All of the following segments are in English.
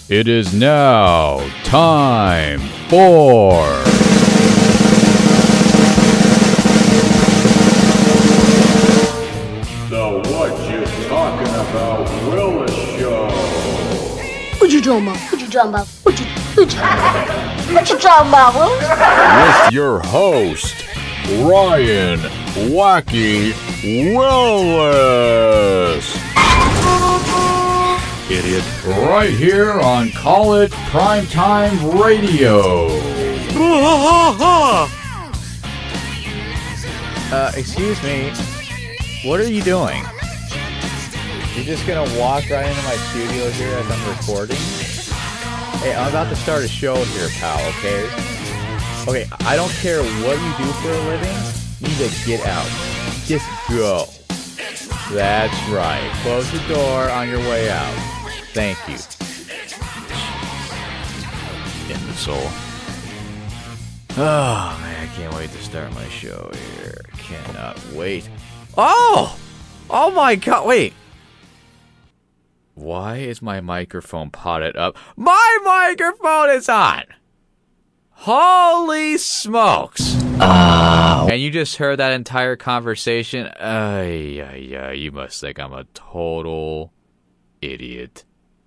It is now time for the What You Talking About Willis Show. What you talking about? What you talking about? What you talking about, Willis? With your host, Ryan Wacky Willis. Idiot. Right here on College Primetime Radio. Excuse me. What are you doing? You're just gonna walk right into my studio here as I'm recording? Hey, I'm about to start a show here, pal, okay? Okay, I don't care what you do for a living. You need to get out. Just go. That's right. Close the door on your way out. Thank you. Imbecile. Oh, man, I can't wait to start my show here. Cannot wait. Oh! Oh my god, wait. Why is my microphone potted up? My microphone is on! Holy smokes! And you just heard that entire conversation? You must think I'm a total idiot.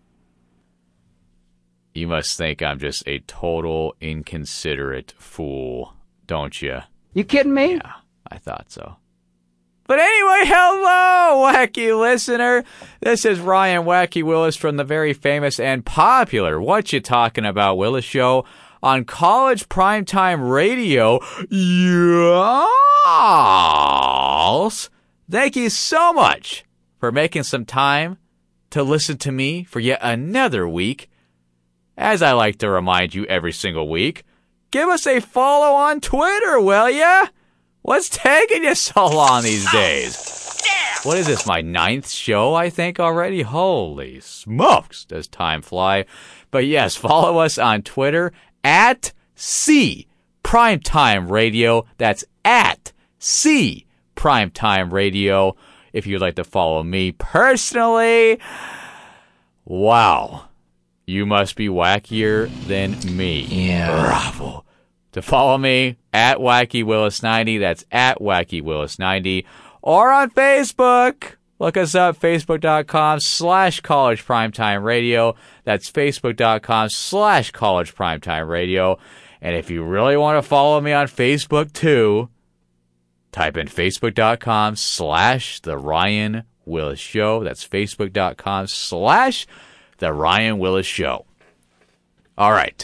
You must think I'm just a total inconsiderate fool, don't you? You kidding me? Yeah, I thought so. But anyway, hello, wacky listener. This is Ryan Wacky Willis from the very famous and popular What You Talking About Willis show on College Primetime Radio. Yes! Thank you so much for making some time to listen to me for yet another week. As I like to remind you every single week, give us a follow on Twitter, will ya? What's taking you so long these days? What is this, my 9th show, I think, already? Holy smokes, does time fly. But yes, follow us on Twitter at C Primetime Radio. That's at C Primetime Radio. If you'd like to follow me personally, wow. You must be wackier than me. Yeah. Bravo. To follow me, at WackyWillis90. That's at WackyWillis90. Or on Facebook. Look us up, Facebook.com/College Primetime Radio. That's Facebook.com/College Primetime Radio. And if you really want to follow me on Facebook too, type in Facebook.com/The Ryan Willis Show. That's Facebook.com/The Ryan Willis Show. All right.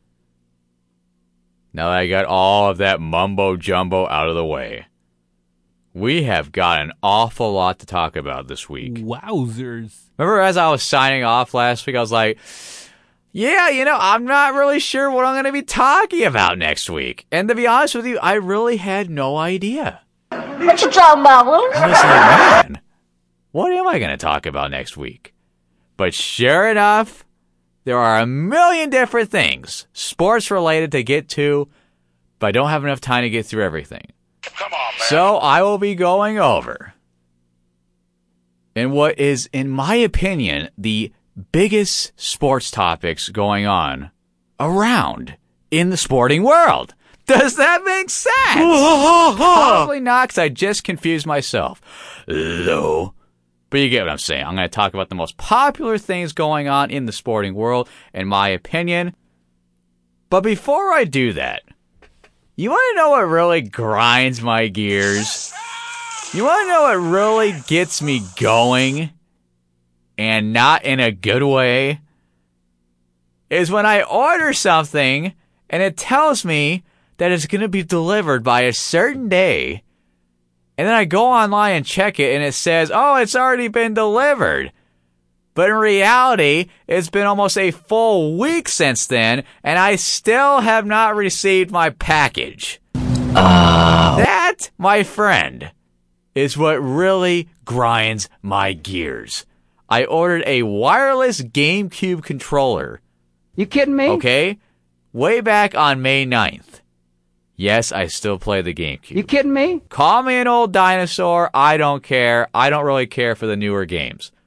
Now that I got all of that mumbo-jumbo out of the way, we have got an awful lot to talk about this week. Wowzers. Remember as I was signing off last week, I was like, yeah, I'm not really sure what I'm going to be talking about next week. And to be honest with you, I really had no idea. What you talking about, Willis? I was like, man, what am I going to talk about next week? But sure enough, there are a million different things, sports related, to get to, but I don't have enough time to get through everything. Come on, man. So I will be going over in what is, in my opinion, the biggest sports topics going on around in the sporting world. Does that make sense? Probably not, because I just confused myself. Though. But you get what I'm saying. I'm going to talk about the most popular things going on in the sporting world, in my opinion. But before I do that, you want to know what really grinds my gears? You want to know what really gets me going, and not in a good way? Is when I order something, and it tells me that it's going to be delivered by a certain day, and then I go online and check it, and it says, oh, it's already been delivered. But in reality, it's been almost a full week since then, and I still have not received my package. That, my friend, is what really grinds my gears. I ordered a wireless GameCube controller. You kidding me? Okay? Way back on May 9th. Yes, I still play the GameCube. You kidding me? Call me an old dinosaur. I don't care. I don't really care for the newer games.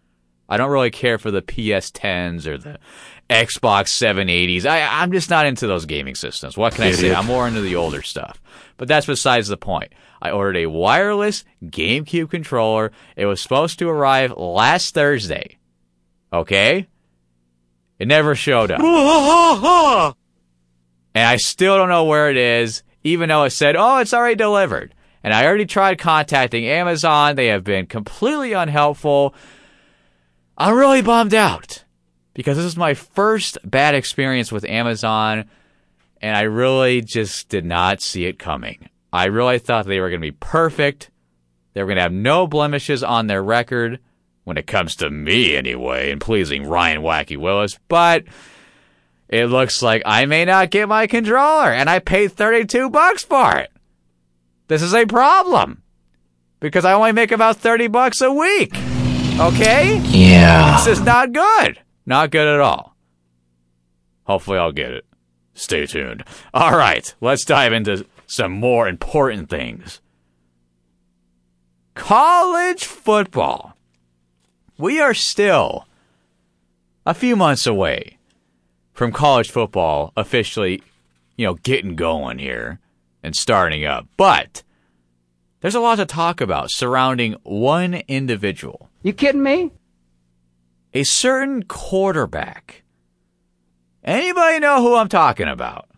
I don't really care for the PS10s or the Xbox 780s. I'm just not into those gaming systems. What can I say? I'm more into the older stuff. But that's besides the point. I ordered a wireless GameCube controller. It was supposed to arrive last Thursday. Okay? It never showed up. And I still don't know where it is, even though it said, oh, it's already delivered. And I already tried contacting Amazon. They have been completely unhelpful. I'm really bummed out because this is my first bad experience with Amazon, and I really just did not see it coming. I really thought they were going to be perfect. They were going to have no blemishes on their record, when it comes to me anyway, and pleasing Ryan Wacky Willis, but it looks like I may not get my controller, and I paid $32 for it. This is a problem, because I only make about $30 a week. Okay? Yeah. This is not good. Not good at all. Hopefully I'll get it. Stay tuned. All right, let's dive into some more important things. College football. We are still a few months away from college football officially, getting going here and starting up. But there's a lot to talk about surrounding one individual. You kidding me? A certain quarterback. Anybody know who I'm talking about?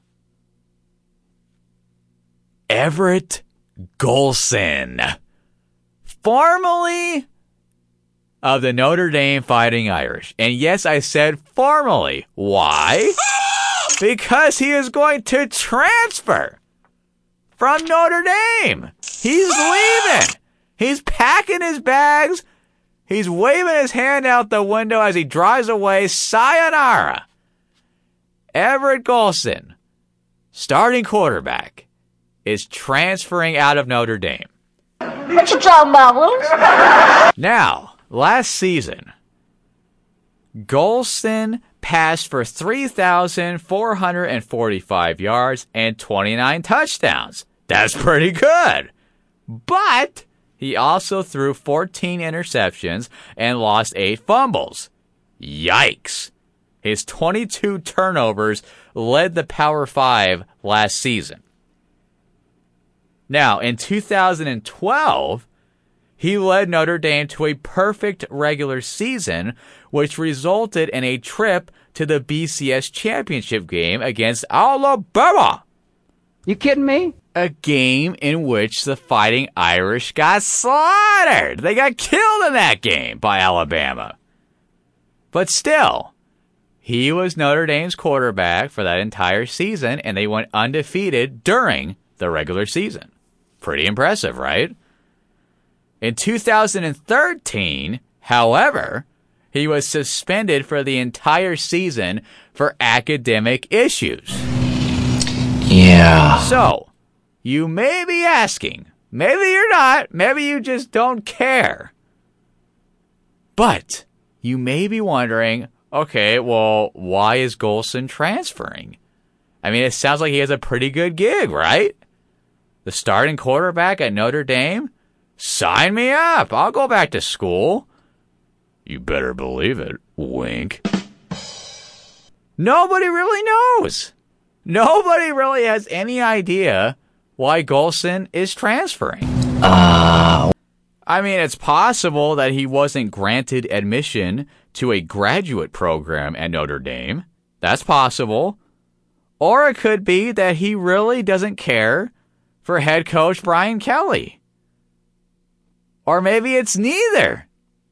Everett Golson. Formerly of the Notre Dame Fighting Irish. And yes, I said formerly. Why? Because he is going to transfer from Notre Dame. He's leaving. He's packing his bags. He's waving his hand out the window as he drives away. Sayonara. Everett Golson, starting quarterback, is transferring out of Notre Dame. What you talking about, Willis? Now, last season, Golson passed for 3,445 yards and 29 touchdowns. That's pretty good. But he also threw 14 interceptions and lost 8 fumbles. Yikes. His 22 turnovers led the Power 5 last season. Now, in 2012, he led Notre Dame to a perfect regular season, which resulted in a trip to the BCS championship game against Alabama. You kidding me? A game in which the Fighting Irish got slaughtered. They got killed in that game by Alabama. But still, he was Notre Dame's quarterback for that entire season, and they went undefeated during the regular season. Pretty impressive, right? In 2013, however, he was suspended for the entire season for academic issues. Yeah. So, you may be asking, maybe you're not, maybe you just don't care. But you may be wondering, okay, well, why is Golson transferring? I mean, it sounds like he has a pretty good gig, right? The starting quarterback at Notre Dame? Sign me up. I'll go back to school. You better believe it. Wink. Nobody really knows. Nobody really has any idea why Golson is transferring. I mean, it's possible that he wasn't granted admission to a graduate program at Notre Dame. That's possible. Or it could be that he really doesn't care for head coach Brian Kelly. Or maybe it's neither.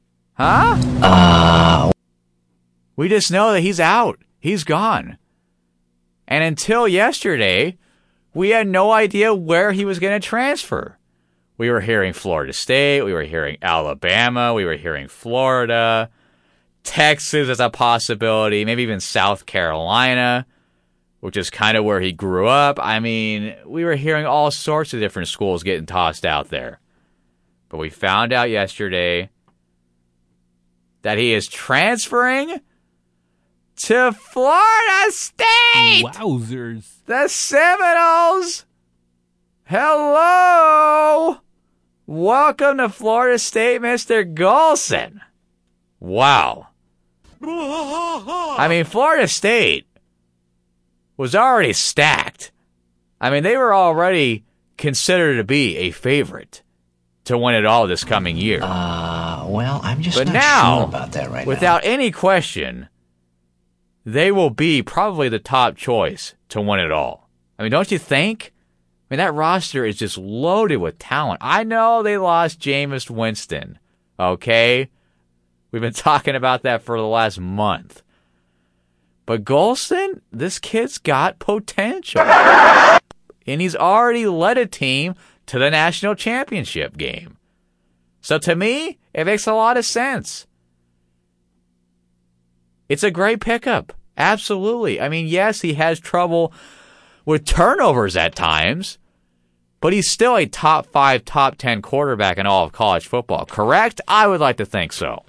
Huh? We just know that he's out. He's gone. And until yesterday, we had no idea where he was going to transfer. We were hearing Florida State. We were hearing Alabama. We were hearing Florida. Texas as a possibility. Maybe even South Carolina, which is kind of where he grew up. I mean, we were hearing all sorts of different schools getting tossed out there. But we found out yesterday that he is transferring to Florida State. Wowzers. The Seminoles. Hello. Welcome to Florida State, Mr. Golson. Wow. I mean, Florida State was already stacked. I mean, they were already considered to be a favorite to win it all this coming year. Well, I'm just but not now, sure about that right without any question, they will be probably the top choice to win it all. I mean, don't you think? I mean, that roster is just loaded with talent. I know they lost Jameis Winston, okay? We've been talking about that for the last month. But Golston, this kid's got potential. And he's already led a team to the national championship game. So to me, it makes a lot of sense. It's a great pickup. Absolutely. I mean, yes, he has trouble with turnovers at times, but he's still a top 5, top 10 quarterback in all of college football. Correct? I would like to think so.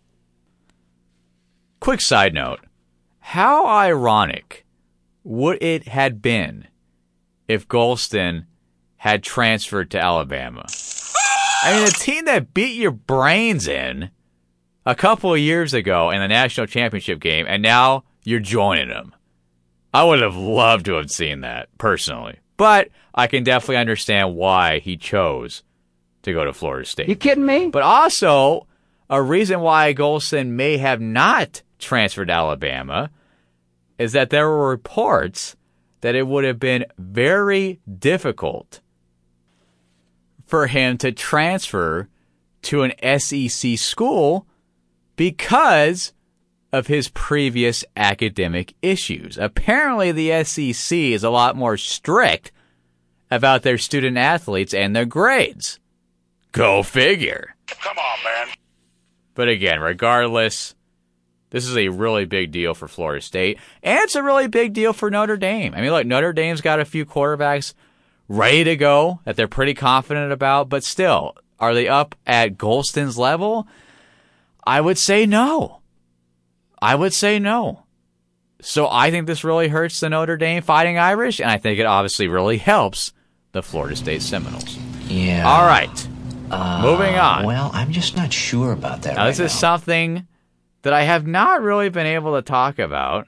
Quick side note. How ironic would it have been if Golston had transferred to Alabama? I mean, a team that beat your brains in a couple of years ago in the national championship game, and now you're joining them. I would have loved to have seen that, personally. But I can definitely understand why he chose to go to Florida State. You kidding me? But also, a reason why Golston may have not transferred to Alabama is that there were reports that it would have been very difficult for him to transfer to an SEC school because of his previous academic issues. Apparently, the SEC is a lot more strict about their student athletes and their grades. Go figure. Come on, man. But again, regardless, this is a really big deal for Florida State, and it's a really big deal for Notre Dame. I mean, look, Notre Dame's got a few quarterbacks ready to go that they're pretty confident about, but still, are they up at Golston's level? I would say no. So I think this really hurts the Notre Dame Fighting Irish, and I think it obviously really helps the Florida State Seminoles. Yeah. All right. Moving on. Well, I'm just not sure about that Now, this is something that I have not really been able to talk about,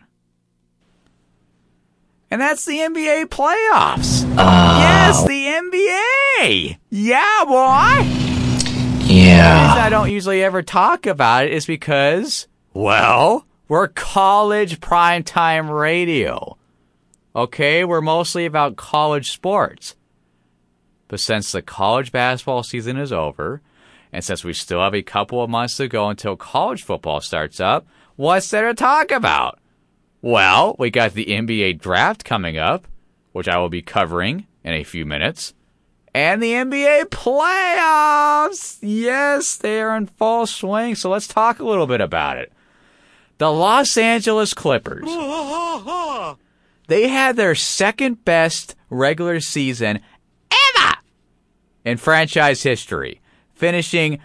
and that's the NBA playoffs. Yes, the NBA. Yeah, boy. The reason I don't usually ever talk about it is because, well, we're college primetime radio. Okay, we're mostly about college sports. But since the college basketball season is over, and since we still have a couple of months to go until college football starts up, what's there to talk about? Well, we got the NBA draft coming up, which I will be covering in a few minutes. And the NBA playoffs! Yes, they are in full swing, so let's talk a little bit about it. The Los Angeles Clippers. They had their second best regular season ever in franchise history, finishing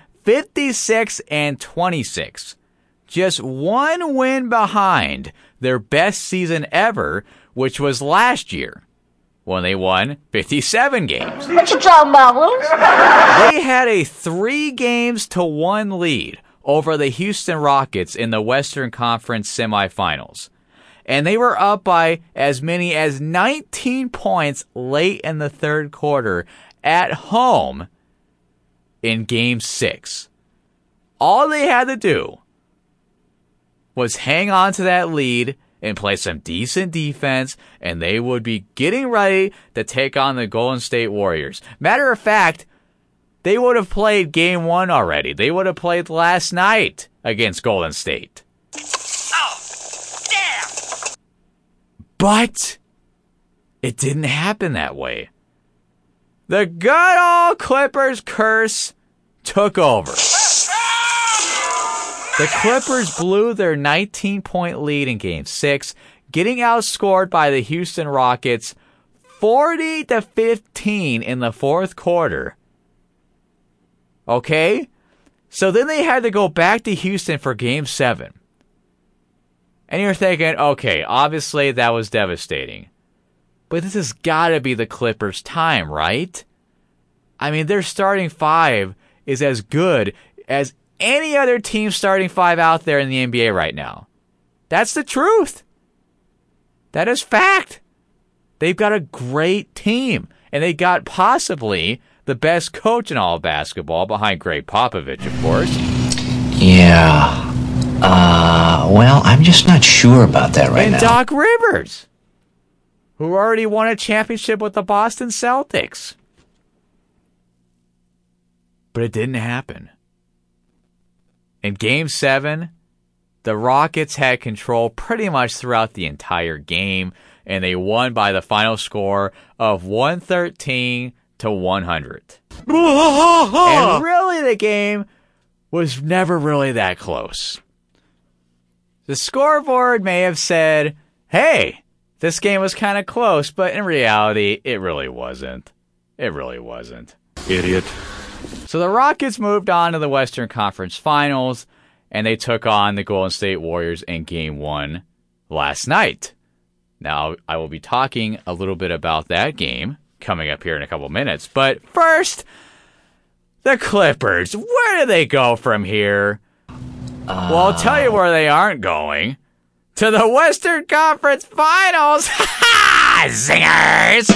56-26. Just one win behind their best season ever, which was last year, when they won 57 games. What you talking about, Willis? They had a 3-1 lead over the Houston Rockets in the Western Conference semifinals. And they were up by as many as 19 points late in the third quarter at home in Game 6. All they had to do was hang on to that lead and play some decent defense, and they would be getting ready to take on the Golden State Warriors. Matter of fact, they would have played Game 1 already. They would have played last night against Golden State. Oh, damn! But it didn't happen that way. The good old Clippers curse took over. The Clippers blew their 19-point lead in Game 6, getting outscored by the Houston Rockets 40-15 in the fourth quarter. Okay? So then they had to go back to Houston for Game 7. And you're thinking, okay, obviously that was devastating. But this has got to be the Clippers' time, right? I mean, their starting five is as good as any other team starting five out there in the NBA right now. That's the truth. That is fact. They've got a great team, and they got possibly the best coach in all of basketball behind Greg Popovich, of course. Yeah. Well, I'm just not sure about that right now. And Doc Rivers, who already won a championship with the Boston Celtics. But it didn't happen. In Game 7, the Rockets had control pretty much throughout the entire game, and they won by the final score of 113 to 100. And really, the game was never really that close. The scoreboard may have said, hey, this game was kind of close, but in reality, it really wasn't. It really wasn't. Idiot. So the Rockets moved on to the Western Conference Finals, and they took on the Golden State Warriors in Game 1 last night. Now, I will be talking a little bit about that game coming up here in a couple minutes. But first, the Clippers. Where do they go from here? Well, I'll tell you where they aren't going. To the Western Conference Finals! Ha! Zingers!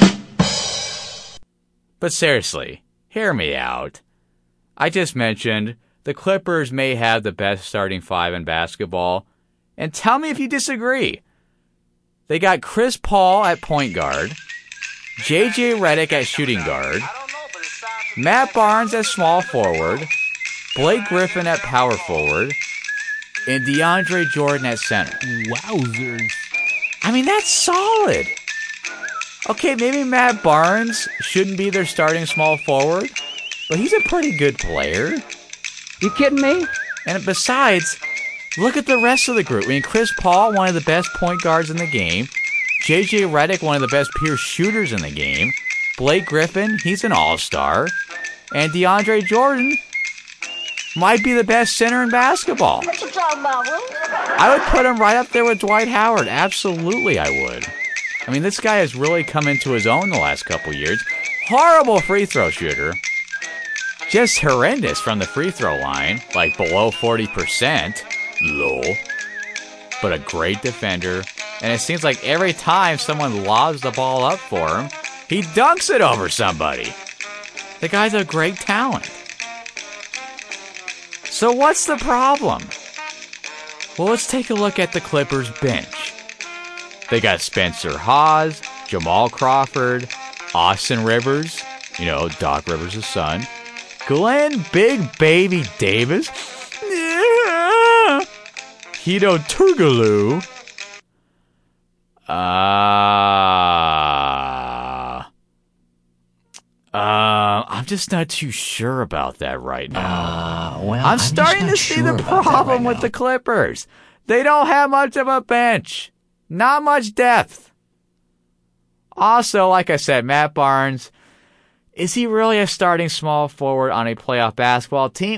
But seriously, hear me out. I just mentioned the Clippers may have the best starting five in basketball, and tell me if you disagree. They got Chris Paul at point guard, J.J. Redick at shooting guard, Matt Barnes at small forward, Blake Griffin at power forward, and DeAndre Jordan at center. Wowzers. I mean, that's solid. Okay, maybe Matt Barnes shouldn't be their starting small forward, but he's a pretty good player. You kidding me? And besides, look at the rest of the group. I mean, Chris Paul, one of the best point guards in the game. J.J. Redick, one of the best pure shooters in the game. Blake Griffin, he's an all-star. And DeAndre Jordan might be the best center in basketball. What you talking about, Will? I would put him right up there with Dwight Howard. Absolutely, I would. I mean, this guy has really come into his own the last couple years. Horrible free throw shooter. Just horrendous from the free throw line, like below 40%. Low. But a great defender. And it seems like every time someone lobs the ball up for him, he dunks it over somebody. The guy's a great talent. So what's the problem? Well, let's take a look at the Clippers bench. They got Spencer Hawes, Jamal Crawford, Austin Rivers, you know, Doc Rivers' son, Glenn Big Baby Davis, Hedo Turkoglu, I'm just not too sure about that right now. Well, I'm starting to see the problem with the Clippers. They don't have much of a bench. Not much depth. Also, like I said, Matt Barnes, is he really a starting small forward on a playoff basketball team?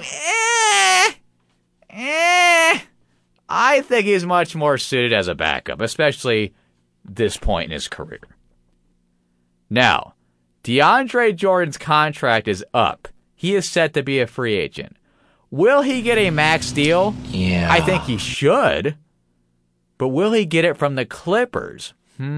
I think he's much more suited as a backup, especially this point in his career. Now, DeAndre Jordan's contract is up. He is set to be a free agent. Will he get a max deal? Yeah. I think he should. But will he get it from the Clippers?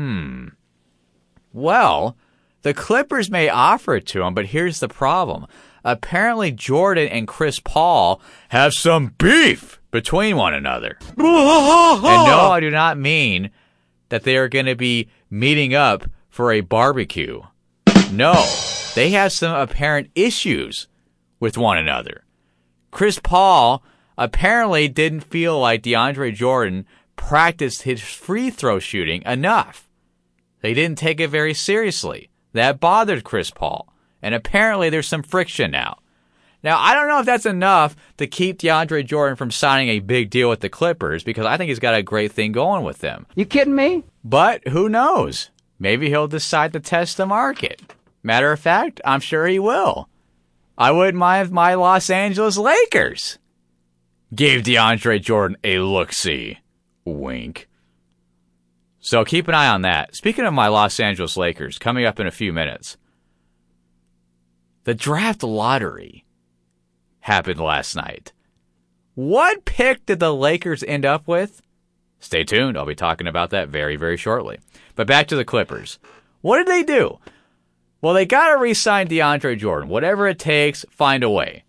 Well, the Clippers may offer it to him, but here's the problem. Apparently, Jordan and Chris Paul have some beef between one another. And no, I do not mean that they are going to be meeting up for a barbecue. No, they have some apparent issues with one another. Chris Paul apparently didn't feel like DeAndre Jordan practiced his free throw shooting enough. They didn't take it very seriously. That bothered Chris Paul. And apparently there's some friction now. Now, I don't know if that's enough to keep DeAndre Jordan from signing a big deal with the Clippers, because I think he's got a great thing going with them. You kidding me? But who knows? Maybe he'll decide to test the market. Matter of fact, I'm sure he will. I wouldn't mind if my Los Angeles Lakers gave DeAndre Jordan a look-see. Wink. So keep an eye on that. Speaking of my Los Angeles Lakers, coming up in a few minutes, the draft lottery happened last night. What pick did the Lakers end up with? Stay tuned. I'll be talking about that very, very shortly. But back to the Clippers. What did they do? Well, they got to re-sign DeAndre Jordan. Whatever it takes, find a way.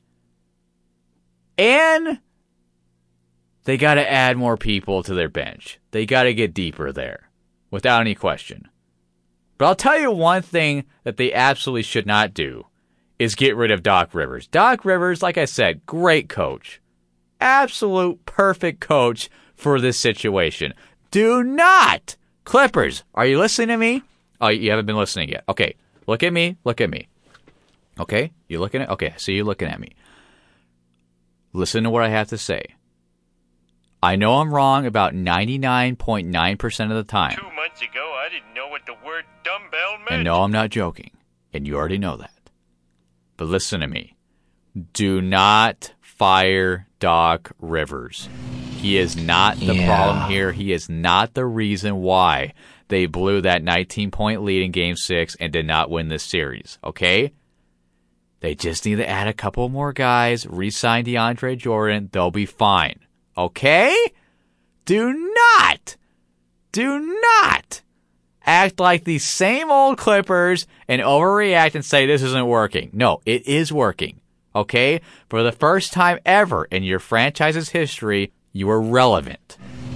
And they got to add more people to their bench. They got to get deeper there, without any question. But I'll tell you one thing that they absolutely should not do is get rid of Doc Rivers. Doc Rivers, like I said, great coach. Absolute perfect coach for this situation. Do not! Clippers, are you listening to me? Oh, you haven't been listening yet. Okay, look at me. Look at me. Okay, you looking at? Okay, I see you looking at me. Listen to what I have to say. I know I'm wrong about 99.9% of the time. 2 months ago, I didn't know what the word dumbbell meant. And no, I'm not joking. And you already know that. But listen to me. Do not fire Doc Rivers. He is not the problem here. He is not the reason why they blew that 19-point lead in Game 6 and did not win this series. Okay? They just need to add a couple more guys, re-sign DeAndre Jordan. They'll be fine. Okay? Do not act like these same old Clippers and overreact and say this isn't working. No, it is working. Okay? For the first time ever in your franchise's history, you are relevant.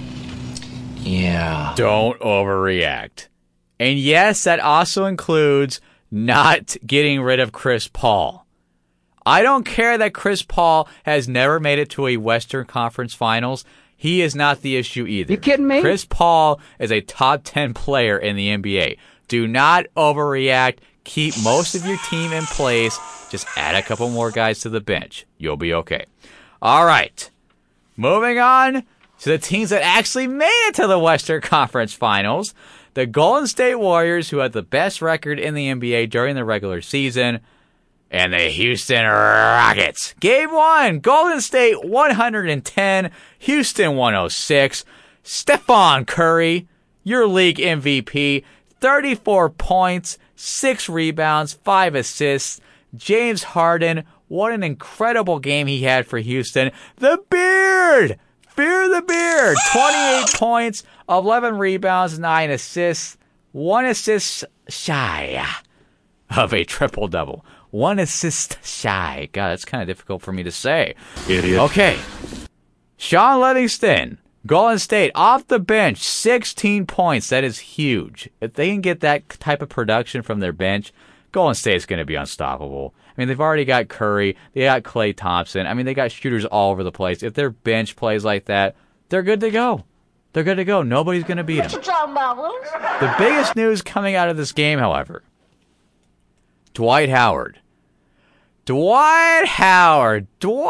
Yeah. Don't overreact. And yes, that also includes not getting rid of Chris Paul. I don't care that Chris Paul has never made it to a Western Conference Finals. He is not the issue either. You kidding me? Chris Paul is a top 10 player in the NBA. Do not overreact. Keep most of your team in place. Just add a couple more guys to the bench. You'll be okay. All right. Moving on to the teams that actually made it to the Western Conference Finals. The Golden State Warriors, who had the best record in the NBA during the regular season, and the Houston Rockets. Game 1, Golden State 110, Houston 106. Stephon Curry, your league MVP, 34 points, 6 rebounds, 5 assists. James Harden, what an incredible game he had for Houston. The Beard! Fear the Beard! 28 points, 11 rebounds, 9 assists. 1 assist shy of a triple-double. 1 assist shy. God, that's kind of difficult for me to say. Idiot. Okay. Sean Livingston, Golden State, off the bench, 16 points. That is huge. If they can get that type of production from their bench, Golden State's going to be unstoppable. I mean, they've already got Curry. They got Klay Thompson. I mean, they got shooters all over the place. If their bench plays like that, they're good to go. They're good to go. Nobody's going to beat them. What you talking about, Willis? The biggest news coming out of this game, however, Dwight Howard. Dwight Coward.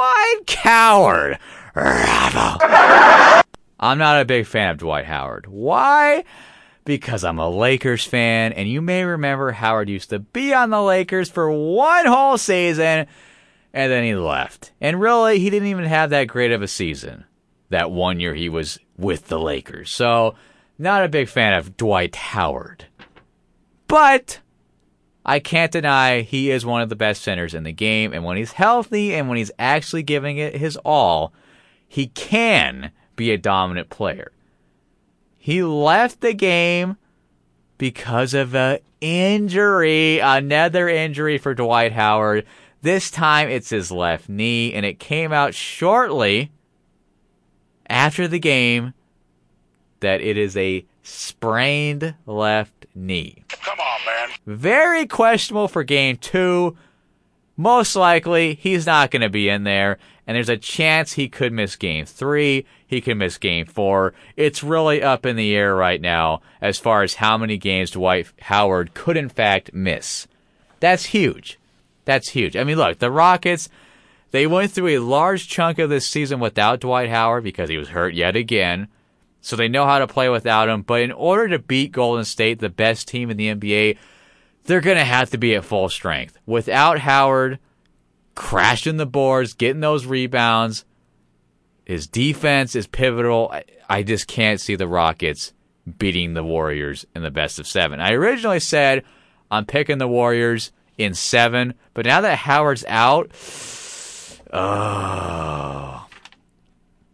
Bravo. I'm not a big fan of Dwight Howard. Why? Because I'm a Lakers fan, and you may remember Howard used to be on the Lakers for one whole season, and then he left. And really, he didn't even have that great of a season that 1 year he was with the Lakers. So, not a big fan of Dwight Howard. But I can't deny he is one of the best centers in the game, and when he's healthy and when he's actually giving it his all, he can be a dominant player. He left the game because of an injury, another injury for Dwight Howard. This time it's his left knee, and it came out shortly after the game that it is a sprained left knee. Come on, man. Very questionable for Game 2. Most likely, he's not going to be in there, and there's a chance he could miss Game 3. He could miss Game 4. It's really up in the air right now as far as how many games Dwight Howard could, in fact, miss. That's huge. That's huge. I mean, look, the Rockets, they went through a large chunk of this season without Dwight Howard because he was hurt yet again. So they know how to play without him. But in order to beat Golden State, the best team in the NBA, they're going to have to be at full strength. Without Howard crashing the boards, getting those rebounds, his defense is pivotal. I just can't see the Rockets beating the Warriors in the best of 7. I originally said I'm picking the Warriors in 7, but now that Howard's out,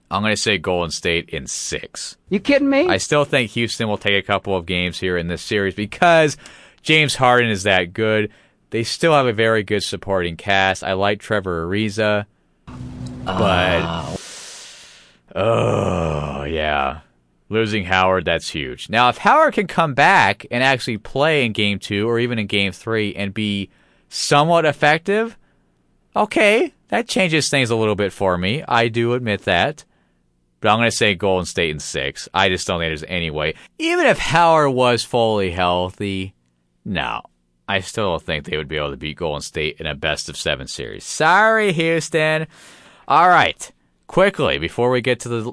I'm going to say Golden State in 6. You kidding me? I still think Houston will take a couple of games here in this series because James Harden is that good. They still have a very good supporting cast. I like Trevor Ariza, but oh yeah, losing Howard, that's huge. Now, if Howard can come back and actually play in Game 2 or even in Game 3 and be somewhat effective, okay, that changes things a little bit for me. I do admit that. But I'm going to say Golden State in 6. I just don't think there's any way. Even if Howard was fully healthy, no. I still don't think they would be able to beat Golden State in a best-of-7 series. Sorry, Houston. All right. Quickly, before we get to the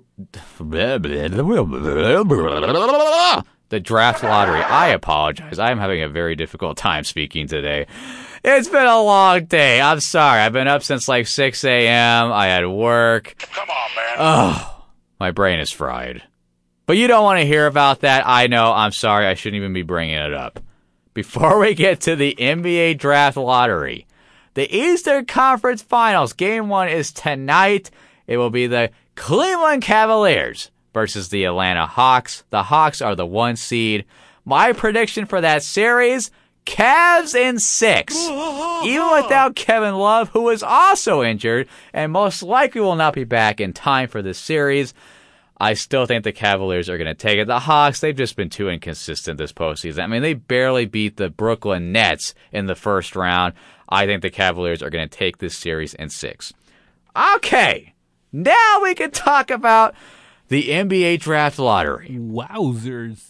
draft lottery, I apologize. I am having a very difficult time speaking today. It's been a long day. I'm sorry. I've been up since like 6 a.m. I had work. Come on, man. Oh. My brain is fried. But you don't want to hear about that. I know. I'm sorry. I shouldn't even be bringing it up. Before we get to the NBA Draft Lottery, the Eastern Conference Finals, Game 1 is tonight. It will be the Cleveland Cavaliers versus the Atlanta Hawks. The Hawks are the 1 seed. My prediction for that series, Cavs in 6. Even without Kevin Love, who is also injured and most likely will not be back in time for this series, I still think the Cavaliers are going to take it. The Hawks, they've just been too inconsistent this postseason. I mean, they barely beat the Brooklyn Nets in the first round. I think the Cavaliers are going to take this series in 6. Okay, now we can talk about the NBA Draft Lottery. Wowzers.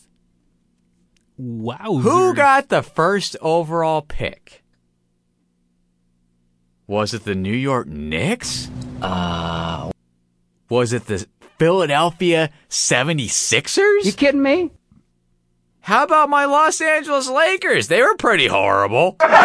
Who got the first overall pick? Was it the New York Knicks? Was it the Philadelphia 76ers? You kidding me? How about my Los Angeles Lakers? They were pretty horrible. It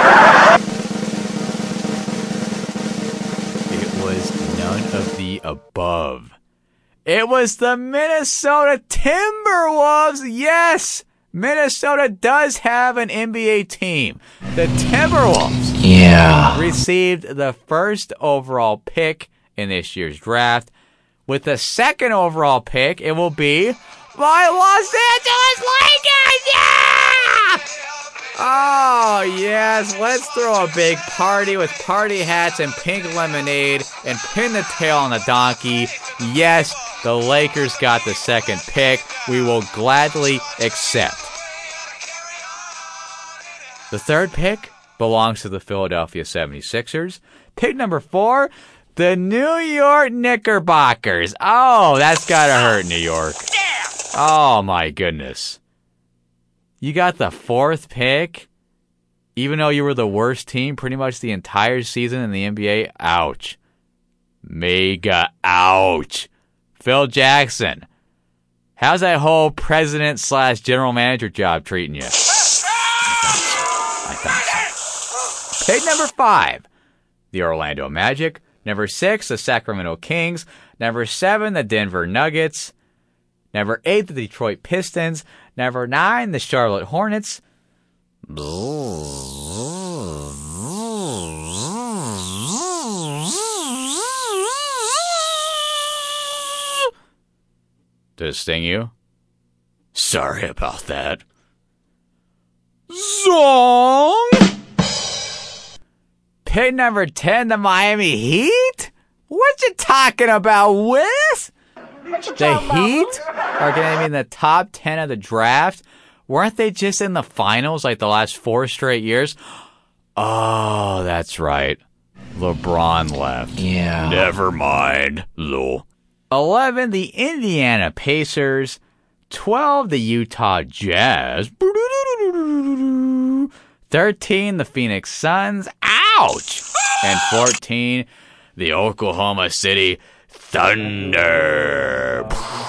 was none of the above. It was the Minnesota Timberwolves. Yes, Minnesota does have an NBA team. The Timberwolves received the first overall pick in this year's draft. With the second overall pick, it will be my Los Angeles Lakers! Yeah! Oh, yes. Let's throw a big party with party hats and pink lemonade and pin the tail on the donkey. Yes, the Lakers got the second pick. We will gladly accept. The third pick belongs to the Philadelphia 76ers. Pick number 4, the New York Knickerbockers. Oh, that's gotta hurt, New York. Oh, my goodness. You got the 4th pick, even though you were the worst team pretty much the entire season in the NBA. Ouch. Mega ouch. Phil Jackson, how's that whole president/general manager job treating you? I thought so. Pick number 5, the Orlando Magic. Number 6, the Sacramento Kings. Number 7, the Denver Nuggets. Number 8, the Detroit Pistons. Number 9, the Charlotte Hornets. Did it sting you? Sorry about that. Song! Pick number 10, the Miami Heat? What you talking about, Wiz? The Heat are going to be in the top 10 of the draft. Weren't they just in the finals like the last 4 straight years? Oh, that's right. LeBron left. Yeah. Never mind. Lol. 11, the Indiana Pacers. 12, the Utah Jazz. 13, the Phoenix Suns. Ouch! And 14, the Oklahoma City Thunder.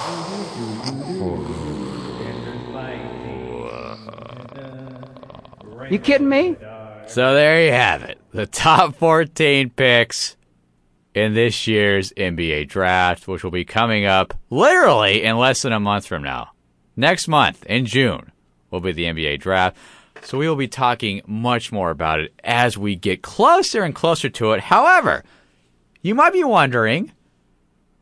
You kidding me? So there you have it. The top 14 picks in this year's NBA draft, which will be coming up literally in less than a month from now. Next month, in June, will be the NBA draft. So we will be talking much more about it as we get closer and closer to it. However, you might be wondering,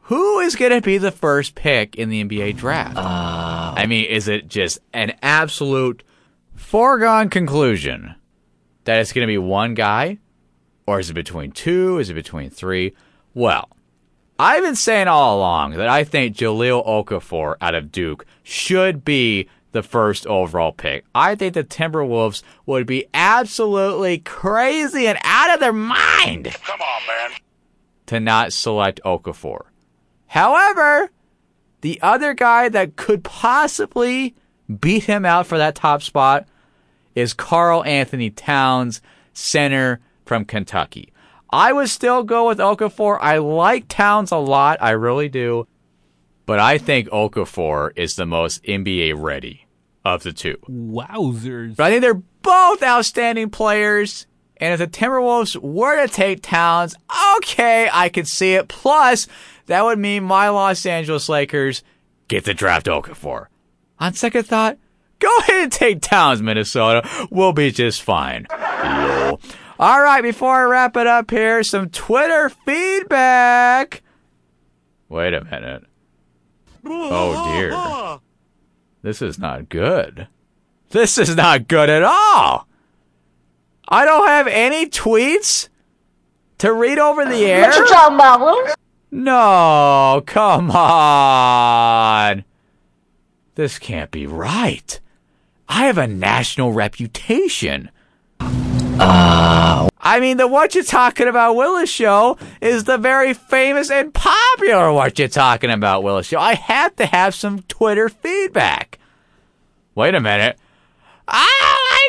who is going to be the first pick in the NBA draft? I mean, is it just an absolute foregone conclusion that it's going to be one guy? Or is it between two? Is it between three? Well, I've been saying all along that I think Jahlil Okafor out of Duke should be the first overall pick. I think the Timberwolves would be absolutely crazy and out of their mind. Come on, man. To not select Okafor. However, the other guy that could possibly beat him out for that top spot is Karl Anthony Towns, center from Kentucky. I would still go with Okafor. I like Towns a lot. I really do. But I think Okafor is the most NBA ready of the two. Wowzers. But I think they're both outstanding players. And if the Timberwolves were to take Towns, okay, I could see it. Plus, that would mean my Los Angeles Lakers get to draft Okafor. On second thought, go ahead and take Towns, Minnesota. We'll be just fine. Lol. All right, before I wrap it up here, some Twitter feedback. Wait a minute. Oh, dear. This is not good. This is not good at all. I don't have any tweets to read over the air. What you talking about, Willis? No, come on. This can't be right. I have a national reputation. I mean, the What You Talking About Willis show is the very famous and popular What You Talking About Willis show. I have to have some Twitter feedback. Wait a minute. Oh,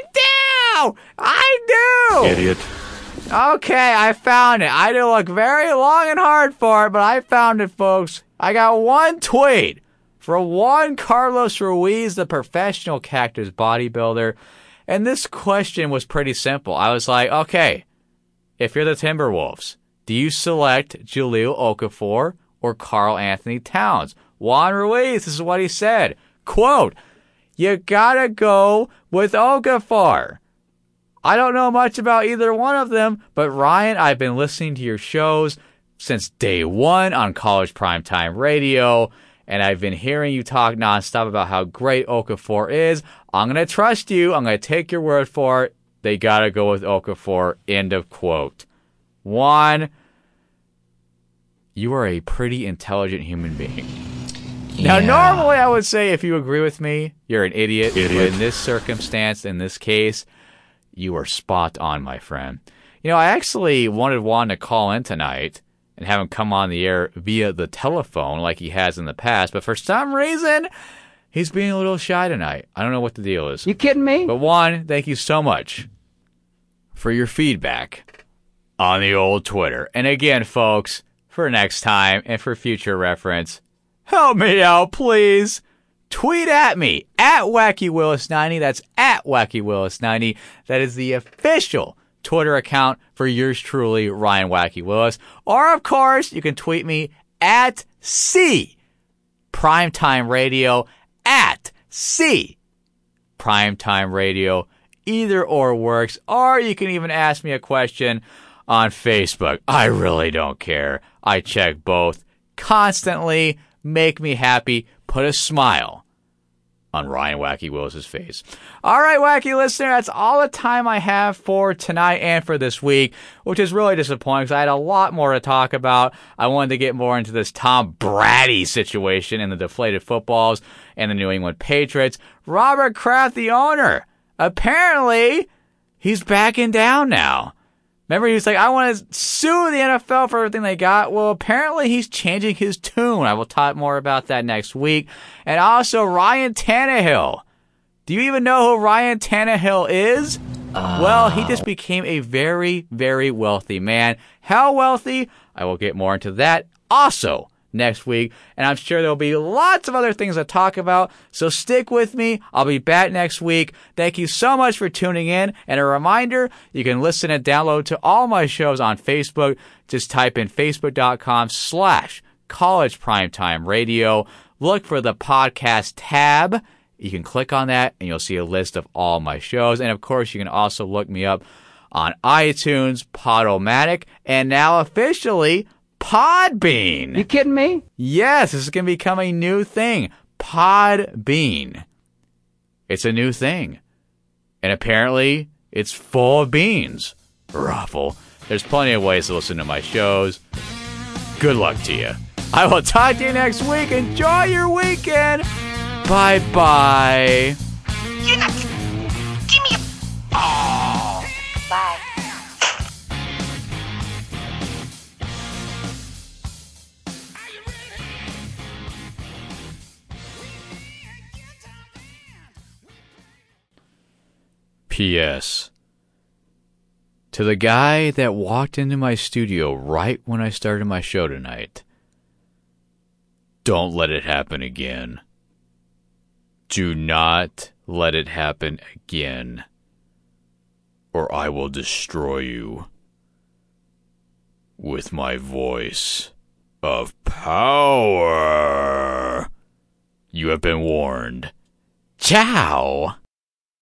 I do! Idiot. Okay, I found it. I had to look very long and hard for it, but I found it, folks. I got one tweet from Juan Carlos Ruiz, the professional cactus bodybuilder. And this question was pretty simple. I was like, okay, if you're the Timberwolves, do you select Jahlil Okafor or Karl Anthony Towns? Juan Ruiz, this is what he said. Quote, you gotta go with Okafor. I don't know much about either one of them, but Ryan, I've been listening to your shows since day one on College Primetime Radio, and I've been hearing you talk nonstop about how great Okafor is. I'm going to trust you. I'm going to take your word for it. They got to go with Okafor. End of quote. Juan, you are a pretty intelligent human being. Yeah. Now, normally I would say if you agree with me, you're an idiot. But in this circumstance, in this case, you are spot on, my friend. You know, I actually wanted Juan to call in tonight and have him come on the air via the telephone like he has in the past. But for some reason, he's being a little shy tonight. I don't know what the deal is. You kidding me? But Juan, thank you so much for your feedback on the old Twitter. And again, folks, for next time and for future reference, help me out, please. Tweet at me, at WackyWillis90. That's at WackyWillis90. That is the official Twitter account for yours truly, Ryan Wacky Willis. Or, of course, you can tweet me at C Primetime Radio, at C Primetime Radio. Either or works. Or you can even ask me a question on Facebook. I really don't care. I check both constantly. Make me happy. Put a smile on Ryan Wacky Willis' face. All right, Wacky listener, that's all the time I have for tonight and for this week, which is really disappointing because I had a lot more to talk about. I wanted to get more into this Tom Brady situation and the deflated footballs and the New England Patriots. Robert Kraft, the owner, apparently he's backing down now. Remember, he was like, I want to sue the NFL for everything they got. Well, apparently he's changing his tune. I will talk more about that next week. And also, Ryan Tannehill. Do you even know who Ryan Tannehill is? Well, he just became a very, very wealthy man. How wealthy? I will get more into that also next week. And I'm sure there'll be lots of other things to talk about. So stick with me. I'll be back next week. Thank you so much for tuning in. And a reminder, you can listen and download to all my shows on Facebook. Just type in facebook.com/College Primetime Radio. Look for the podcast tab. You can click on that and you'll see a list of all my shows. And of course, you can also look me up on iTunes, Podomatic, and now officially Podbean. You kidding me? Yes, this is going to become a new thing. Podbean. It's a new thing. And apparently, it's full of beans. Ruffle. There's plenty of ways to listen to my shows. Good luck to you. I will talk to you next week. Enjoy your weekend. Bye-bye. You're not. Give me a. Oh. Bye. P.S. To the guy that walked into my studio right when I started my show tonight, don't let it happen again. Do not let it happen again, or I will destroy you with my voice of power. You have been warned. Ciao!